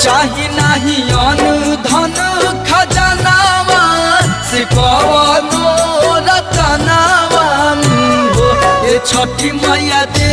चाही नाही अन धन खजानावा से कवनो रतनावा हो। ये छठी मैया दे